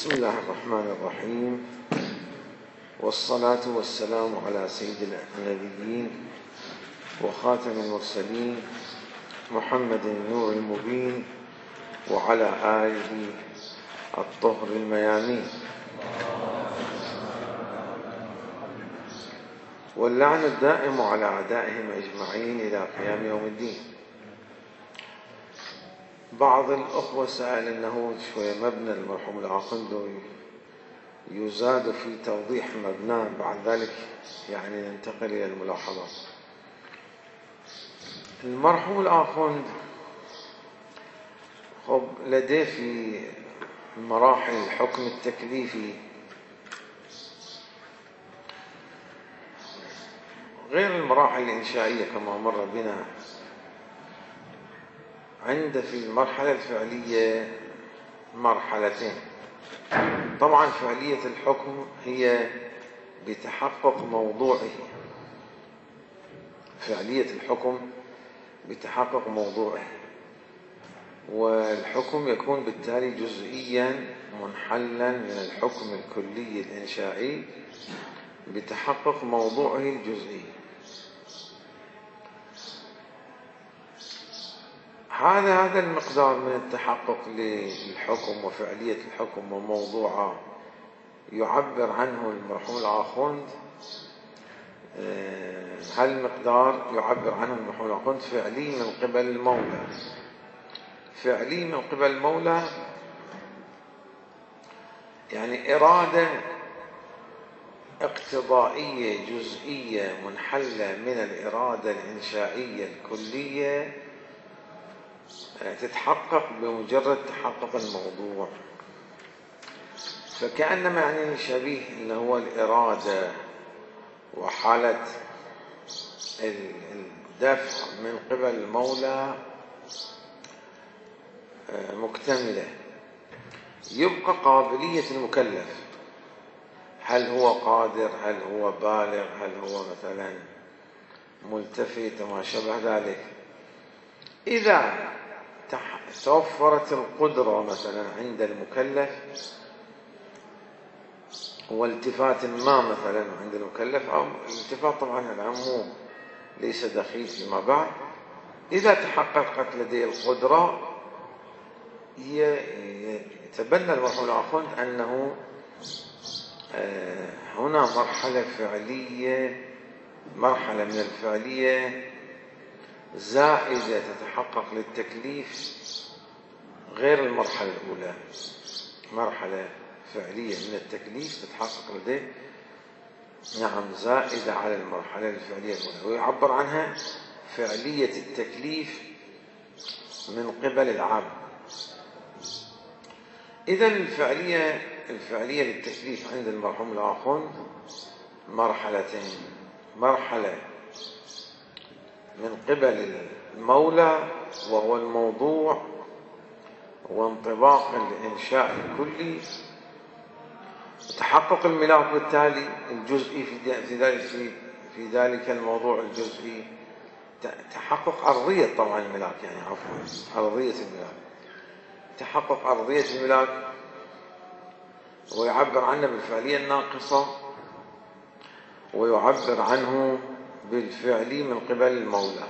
بسم الله الرحمن الرحيم، والصلاة والسلام على سيد النبيين وخاتم المرسلين محمد النور المبين وعلى آله الطهر الميامين، واللعن الدائم على أعدائهم أجمعين إلى قيام يوم الدين. بعض الأخوة سأل أنه شوية مبنى المرحوم الآخوند يزاد في توضيح مبناه، بعد ذلك يعني ننتقل إلى الملاحظات. المرحوم الآخوند لديه في مراحل الحكم التكليفي غير المراحل الإنشائية كما مر بنا، عنده في المرحلة الفعلية مرحلتين. طبعا فعلية الحكم هي بتحقق موضوعه، فعلية الحكم بتحقق موضوعه، والحكم يكون بالتالي جزئيا منحلا من الحكم الكلي الإنشائي بتحقق موضوعه الجزئي. هذا المقدار من التحقق للحكم وفعلية الحكم وموضوعه يعبر عنه المرحوم الآخوند. هالمقدار يعبر عنه المرحوم الآخوند فعلي من قبل المولى. فعلي من قبل المولى يعني إرادة اقتضائية جزئية منحلة من الإرادة الإنشائية الكلية تتحقق بمجرد تحقق الموضوع. فكأنما يعني شبيه اللي هو الإرادة وحالة الدفع من قبل المولى مكتملة. يبقى قابلية المكلف، هل هو قادر، هل هو بالغ، هل هو مثلا ملتفت وما شابه ذلك. إذا توفرت القدرة مثلا عند المكلف والتفات ما مثلا عند المكلف، أو الالتفات طبعا العموم ليس دخيل فيما بعد، إذا تحققت لديه القدرة يتبنى المرحوم الآخوند أنه هنا مرحلة فعلية، مرحلة من الفعلية زائدة تتحقق للتكليف غير المرحلة الأولى. مرحلة فعلية من التكليف تتحقق لديه زائدة على المرحلة الفعلية الأولى، ويعبر عنها فعلية التكليف من قبل العبد. إذا الفعلية للتكليف عند المرحوم الآخوند مرحلتين: مرحلة من قبل المولى وهو الموضوع وانطباق الإنشاء الكلي، تحقق الملاك بالتالي الجزئي في ذلك الموضوع الجزئي، تحقق أرضية طبعا الملاك، يعني عفوا أرضية الملاك، تحقق أرضية الملاك ويعبر عنه بالفعلية الناقصة، ويعبر عنه بالفعلي من قبل المولى.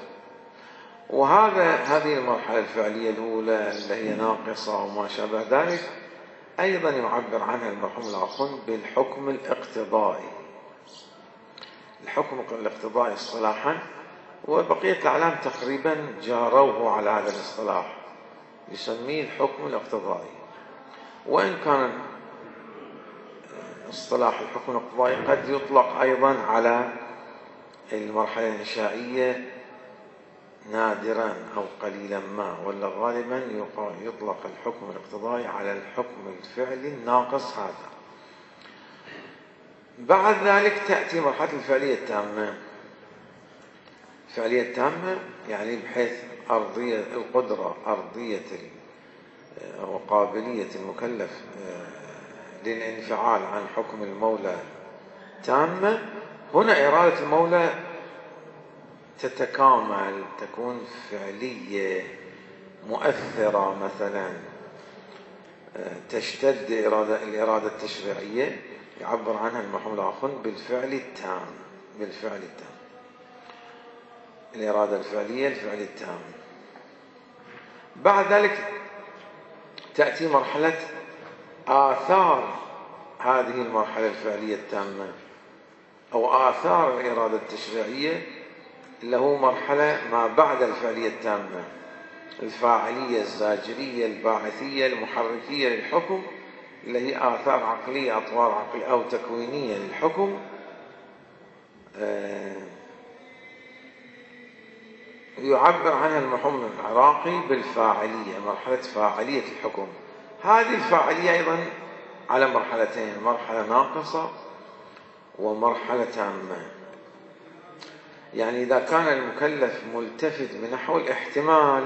هذه المرحلة الفعلية الأولى اللي هي ناقصة وما شابه ذلك أيضا يعبر عنها المرحوم الآخوند بالحكم الاقتضائي. الحكم الاقتضائي اصطلاحا، وبقية الأعلام تقريبا جاروه على هذا الاصطلاح، يسميه الحكم الاقتضائي. وإن كان اصطلاح الحكم الاقتضائي قد يطلق أيضا على المرحلة الإنشائية نادرا أو قليلا ما، ولا غالبا يطلق الحكم الاقتضائي على الحكم الفعلي الناقص هذا. بعد ذلك تأتي مرحلة الفعلية التامة. الفعلية التامة يعني بحيث أرضية القدرة، أرضية وقابلية المكلف للانفعال عن حكم المولى تامة. هنا إرادة المولى تتكامل، تكون فعلية مؤثرة مثلا تشتد الإرادة التشريعية، يعبر عنها المرحوم الآخون بالفعل التام. بالفعل التام، الإرادة الفعلية، الفعل التام. بعد ذلك تأتي مرحلة آثار هذه المرحلة الفعلية التامة أو آثار الإرادة التشريعية، اللي هو مرحلة ما بعد الفعلية التامة، الفاعلية الزاجرية الباعثية المحركية للحكم، اللي هي آثار عقلية، أطوار عقلية أو تكوينية للحكم، يعبر عنها المرحوم العراقي بالفاعلية، مرحلة فاعلية الحكم. هذه الفاعلية أيضا على مرحلتين، مرحلة ناقصة ومرحلة تامة. يعني إذا كان المكلف ملتفت بنحو الاحتمال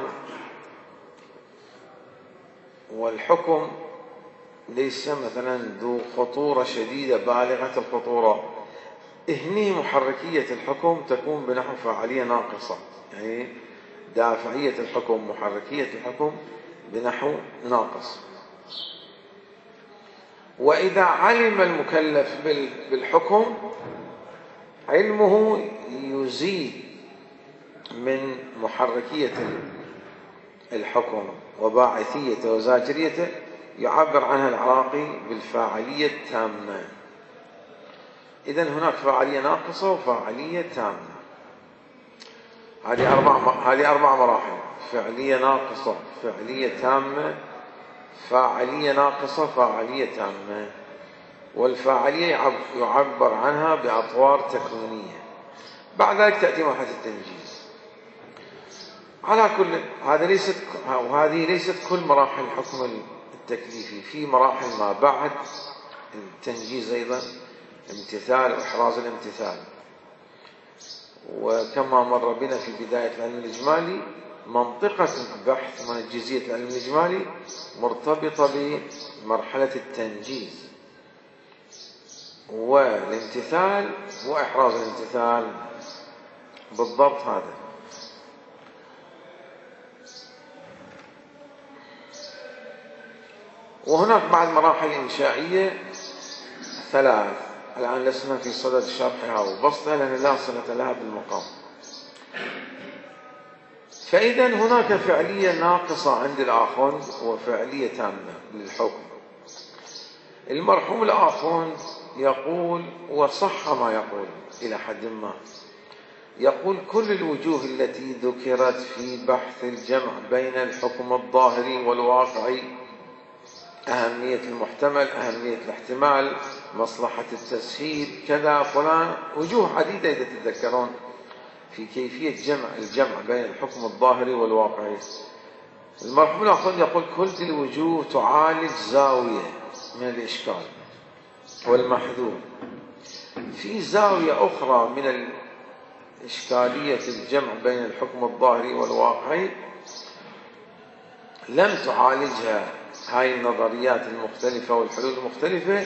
والحكم ليس مثلا ذو خطورة شديدة بالغة الخطورة، هني محركية الحكم تكون بنحو فاعلية ناقصة، يعني دافعية الحكم، محركية الحكم بنحو ناقص. وإذا علم المكلف بالحكم، علمه يزيد من محركية الحكم وباعثيته وزاجريته، يعبر عنها العراقي بالفاعلية التامة. إذن هناك فاعلية ناقصة وفاعلية تامة. هذه أربع مراحل: فعلية ناقصة، فعلية تامة، فاعلية ناقصة، فاعلية تامة. والفاعلية يعبر عنها بأطوار تكوينية. بعد ذلك تأتي مرحلة التنجيز. على كل هذه ليست كل مراحل الحكم التكليفي، في مراحل ما بعد التنجيز أيضا، امتثال وإحراز الامتثال. وكما مر بنا في بداية العلم الإجمالي، منطقة البحث من جزئية العلم الإجمالي مرتبطة بمرحلة التنجيز والامتثال وإحراز الامتثال، بالضبط هذا. وهناك بعد مراحل إنشائية ثلاث، الآن لسنا في صدد شرحها وبسطها لأن لا صلة لها بالمقام. فإذا هناك فعلية ناقصة عند الآخون وفعلية تامة للحكم. المرحوم الآخون يقول، وصح ما يقول إلى حد ما، يقول: كل الوجوه التي ذكرت في بحث الجمع بين الحكم الظاهري والواقعي، أهمية المحتمل، أهمية الاحتمال، مصلحة التسهيل، كذا فلان، وجوه عديدة إذا تتذكرون في كيفية الجمع بين الحكم الظاهري والواقعي. المرحوم الآخون يقول: كل الوجوه تعالج زاوية من الإشكال والمحذور. في زاوية أخرى من إشكالية الجمع بين الحكم الظاهري والواقعي لم تعالجها هاي النظريات المختلفة والحلول المختلفة،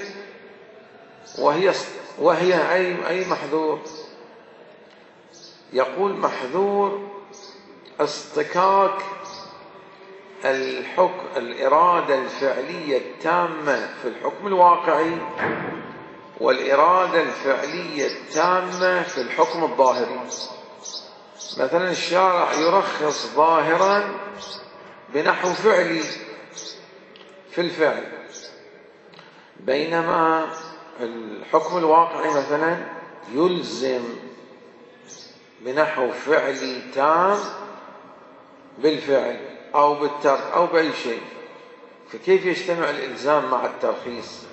وهي أي محذور. يقول: محذور اصطكاك الإرادة الفعلية التامة في الحكم الواقعي والإرادة الفعلية التامة في الحكم الظاهري. مثلا الشارع يرخص ظاهرا بنحو فعلي في الفعل، بينما الحكم الواقعي مثلا يلزم بنحو فعلي تام بالفعل أو بالترك أو بأي شيء. فكيف يجتمع الإلزام مع الترخيص؟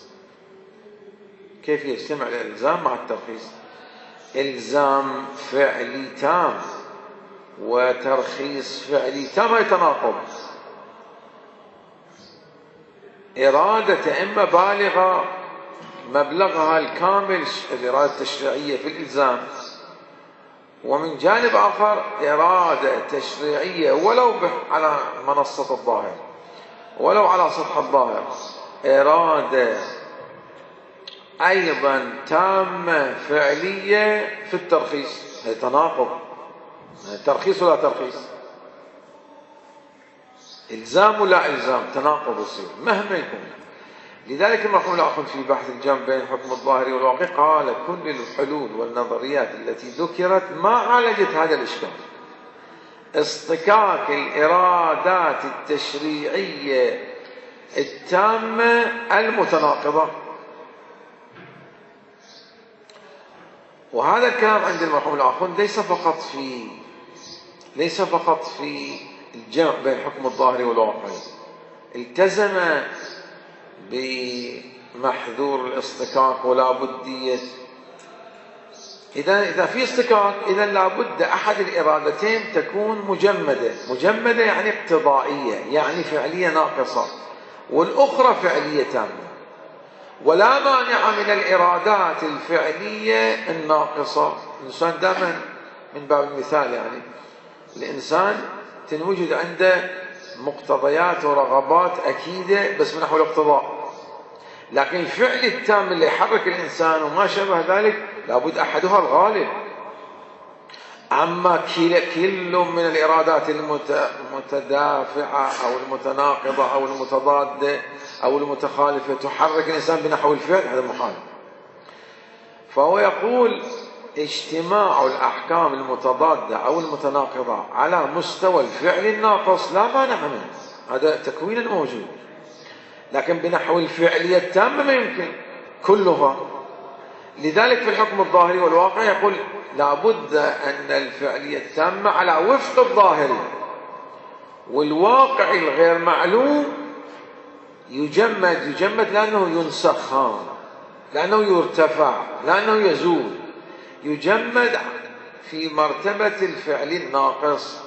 كيف يجتمع الإلزام مع الترخيص؟ إلزام فعلي تام وترخيص فعلي تام يتناقض. إرادة إما بالغة مبلغها الكامل الإرادة التشريعية في الإلزام، ومن جانب آخر إرادة تشريعية ولو على منصة الظاهر، ولو على سطح الظاهر، إرادة أيضا تامة فعلية في الترخيص. هي تناقض، ترخيص ولا ترخيص. إلزام ولا إلزام، تناقض يصير مهما يكون. لذلك المرحوم الآخر في بحث الجمع بين الحكم الظاهري والواقع قال كل الحلول والنظريات التي ذكرت ما عالجت هذا الإشكال، اصطكاك الإرادات التشريعية التامة المتناقضة. وهذا الكلام عند المرحوم الآخر ليس فقط في الجمع بين الحكم الظاهري والواقعي، التزم بمحذور الاصطكاك ولا بدية. إذا في اصطكاك إذا لابد أحد الإرادتين تكون مجمدة يعني اقتضائية، يعني فعلية ناقصة، والأخرى فعلية تامة. ولا مانع من الإرادات الفعلية الناقصة. الإنسان دائما من باب المثال يعني الإنسان تنوجد عنده مقتضيات ورغبات أكيدة بس من نحو الاقتضاء، لكن الفعل التام اللي يحرك الإنسان وما شابه ذلك لابد أحدها الغالب. أما كل من الإرادات المتدافعة أو المتناقضة أو المتضادة أو المتخالفة تحرك الإنسان بنحو الفعل، هذا محال. فهو يقول اجتماع الأحكام المتضادة أو المتناقضة على مستوى الفعل الناقص لا مانع منه، هذا تكوين موجود، لكن بنحو الفعلية التامة ما يمكن كلها. لذلك في الحكم الظاهري والواقع يقول لابد أن الفعلية التامة على وفق الظاهري، والواقع الغير معلوم يجمد لأنه ينسخ، لأنه يرتفع، لأنه يزول، يجمد في مرتبة الفعل الناقص.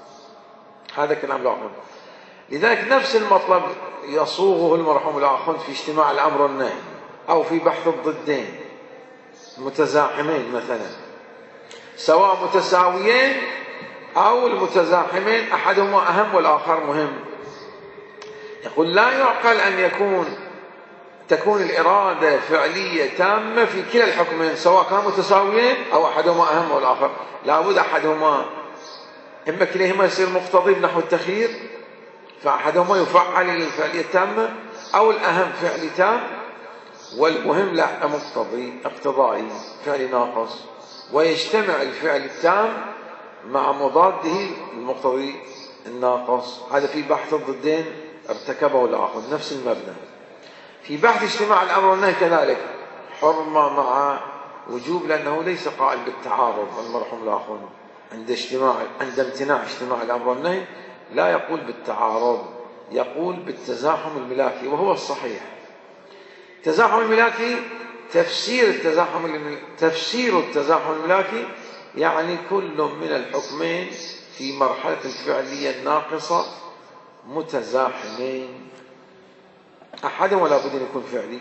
هذا كلام الآخر. لذلك نفس المطلب يصوغه المرحوم الآخر في اجتماع الأمر والنهي أو في بحث الضدين متزاحمين مثلا، سواء متساويين أو المتزاحمين أحدهما أهم والآخر مهم. يقول لا يعقل أن تكون الإرادة فعلية تامة في كلا الحكمين سواء كانوا متساويين أو أحدهما أهم والآخر، لابد أحدهما إما كليهما يصير مقتضي بنحو التخيير فأحدهما يفعل للفعلية التامة، أو الأهم فعل تام والمهم لا اقتضائي فعل ناقص، ويجتمع الفعل التام مع مضاده المقتضي الناقص. هذا في بحث الضدين ارتكبه الآخر نفس المبنى. في بحث اجتماع الأمر والنهي كذلك حرمة مع وجوب، لأنه ليس قائل بالتعارض. المرحوم الآخر عند امتناع اجتماع الأمر والنهي لا يقول بالتعارض، يقول بالتزاحم الملاكي، وهو الصحيح. التزاحم الملاكي تفسير التزاحم الملاكي يعني كل من الحكمين في مرحلة الفعلية الناقصة متزاحمين، أحدهم لا بد أن يكون فعلي.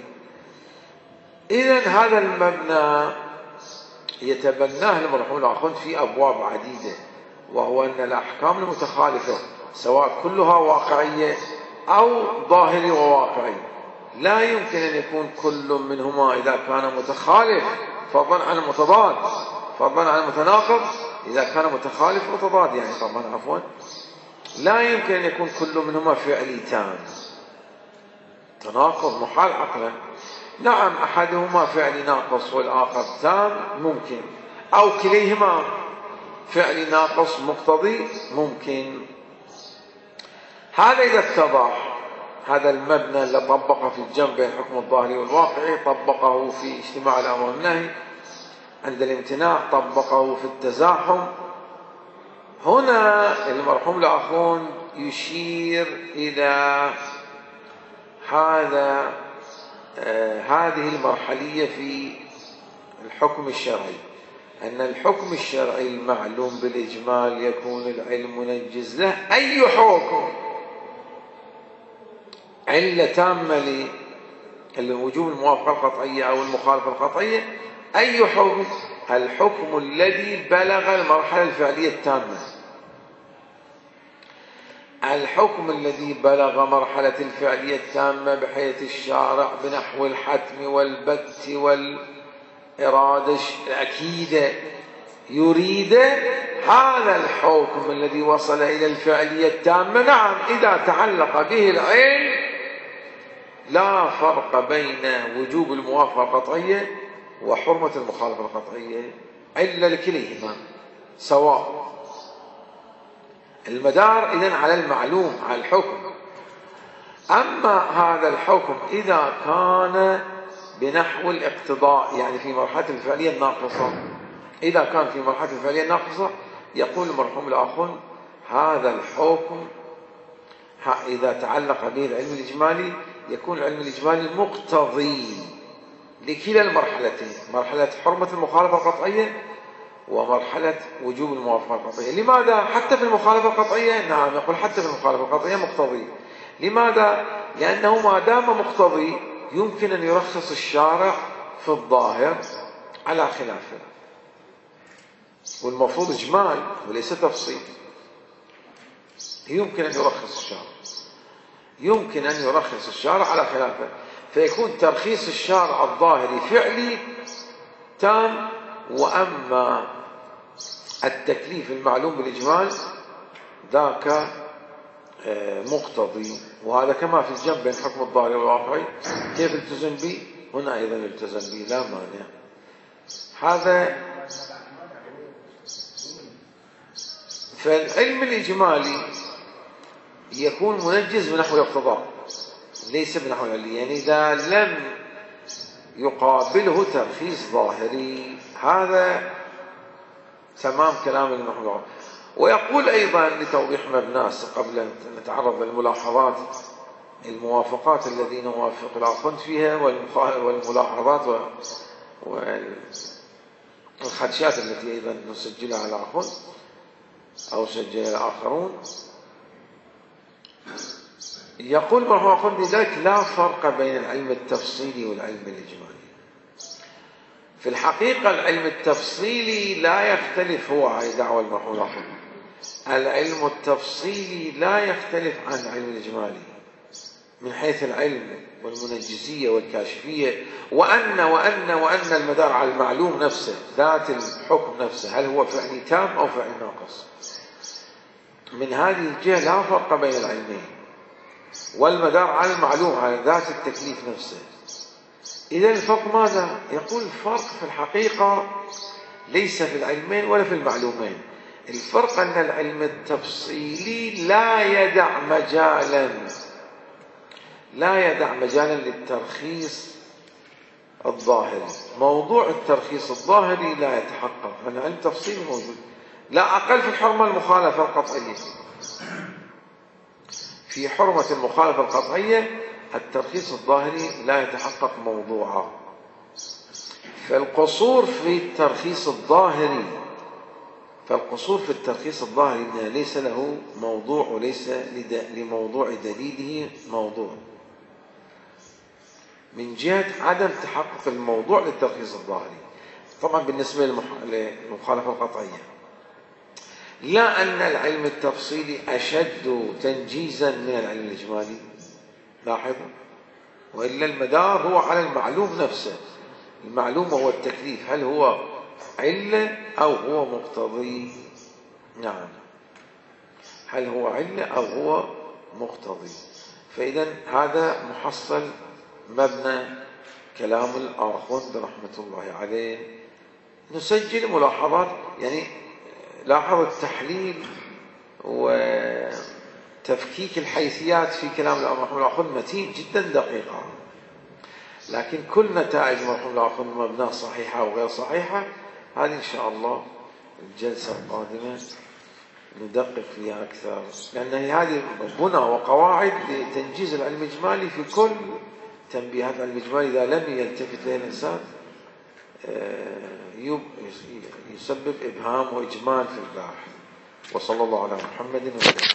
إذن هذا المبنى يتبناه المرحوم الآخر في أبواب عديدة، وهو أن الأحكام المتخالفة سواء كلها واقعية أو ظاهري وواقعي لا يمكن أن يكون كل منهما إذا كان متخالف فضلا عن المتضاد، فضلا عن المتناقض إذا كان متخالف متضاد، يعني طبعا عفوا لا يمكن أن يكون كل منهما فعلي تام، تناقض محال عقلا. نعم أحدهما فعل ناقص والآخر تام ممكن، أو كليهما فعل ناقص مقتضي ممكن. هذا إذا اتضح. هذا المبنى اللي طبقه في الجمع بين الحكم الظاهري والواقعي طبقه في اجتماع الأمر والنهي، عند الامتناع طبقه في التزاحم. هنا المرحوم الآخرون يشير إلى هذه المرحلية في الحكم الشرعي، أن الحكم الشرعي المعلوم بالإجمال يكون العلم منجز له أي حكم علة تامة للوجوب الموافقة القطعية أو المخالفة القطعية. أي حكم؟ الحكم الذي بلغ المرحلة الفعلية التامة، الحكم الذي بلغ مرحلة الفعلية التامة بحيث الشارع بنحو الحتم والبت والإرادة الأكيدة يريد، هذا الحكم الذي وصل إلى الفعلية التامة نعم إذا تعلق به العلم لا فرق بين وجوب الموافقة القطعية وحرمة المخالفة القطعية إلا لكليهما سواء. المدار إذن على المعلوم على الحكم. أما هذا الحكم إذا كان بنحو الاقتضاء يعني في مرحلة الفعلية الناقصة، إذا كان في مرحلة الفعلية الناقصة يقول المرحوم الآخر هذا الحكم إذا تعلق به العلم الإجمالي يكون العلم الإجمالي مقتضي لكلا المرحلتين، مرحلة حرمة المخالفة القطعية ومرحلة وجوب الموافقة القطعية. لماذا؟ حتى في المخالفة القطعية نعم يقول حتى في المخالفة القطعية مقتضي. لماذا؟ لأنه ما دام مقتضي يمكن أن يرخص الشارع في الظاهر على خلافه، والمفروض إجمال وليس تفصيل. يمكن أن يرخص الشارع، يمكن أن يرخص الشارع على خلافه، فيكون ترخيص الشارع الظاهري فعلي تام، وأما التكليف المعلوم بالإجمال ذاك مقتضي. وهذا كما في الجنب بين حكم الظاهري والواقعي كيف التزم به هنا أيضا التزم به لا مانع. هذا فالعلم الإجمالي يكون منجز بنحو الاقتضاء ليس بنحو العلي، يعني إذا لم يقابله ترخيص ظاهري هذا تمام كلام المحور. ويقول أيضا لتوضيح مبناه قبل أن نتعرض للملاحظات الموافقات الذي نوافق الآخر فيها والملاحظات والخدشات التي أيضا نسجلها على الآخر أو سجلها الآخرون. يقول مرحوم لذلك لا فرق بين العلم التفصيلي والعلم الإجمالي. في الحقيقة العلم التفصيلي لا يختلف، هو دعوة المرحوم العلم التفصيلي لا يختلف عن العلم الإجمالي من حيث العلم والمنجزية والكاشفية، وأن المدار على المعلوم نفسه ذات الحكم نفسه هل هو فعلي تام أو فعلي ناقص. من هذه الجهة لا فرق بين العلمين، والمدار على المعلوم على ذات التكليف نفسه. إذا الفرق ماذا؟ يقول الفرق في الحقيقة ليس في العلمين ولا في المعلومين. الفرق أن العلم التفصيلي لا يدع مجالا للترخيص الظاهري. موضوع الترخيص الظاهري لا يتحقق، فإن العلم التفصيلي موجود لا أقل في الحرمة المخالفة القطعية. في حرمة المخالفة القطعية الترخيص الظاهري لا يتحقق موضوعا. فالقصور في الترخيص الظاهري ليس له موضوع وليس لموضوع دليله موضوع، من جهة عدم تحقق الموضوع للترخيص الظاهري. طبعا بالنسبة للمخالفة القطعية لا أن العلم التفصيلي أشد تنجيزا من العلم الإجمالي، لاحظوا، وإلا المدار هو على المعلوم نفسه. المعلوم هو التكليف هل هو علة أو هو مقتضي. نعم، هل هو علة أو هو مقتضي. فإذا هذا محصل مبنى كلام الآخوند رحمة الله عليه. نسجل ملاحظات، يعني لاحظ التحليل وتفكيك الحيثيات في كلام المرحوم الآخوند متين جدا دقيقة، لكن كل نتائج المرحوم الآخوند مبناه صحيحة وغير صحيحة هذه إن شاء الله الجلسة القادمة ندقق فيها أكثر، لأن هذه بنى وقواعد لتنجيز العلم الإجمالي. في كل تنبيهات العلم الإجمالي إذا لم يلتفت إليه الإنسان يسبب إبهام وإجمال في الباحث. وصلى الله على محمد وسلم.